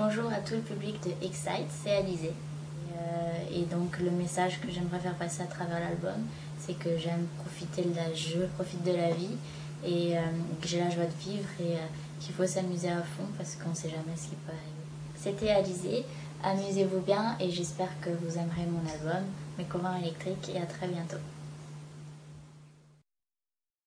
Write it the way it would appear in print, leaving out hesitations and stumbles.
Bonjour à tout le public de Excite, c'est Alizée. Et donc le message que j'aimerais faire passer à travers l'album, c'est que je profite de la vie et que j'ai la joie de vivre et qu'il faut s'amuser à fond parce qu'on ne sait jamais ce qui peut arriver. C'était Alizée, amusez-vous bien et j'espère que vous aimerez mon album, Mes copains électriques, et à très bientôt.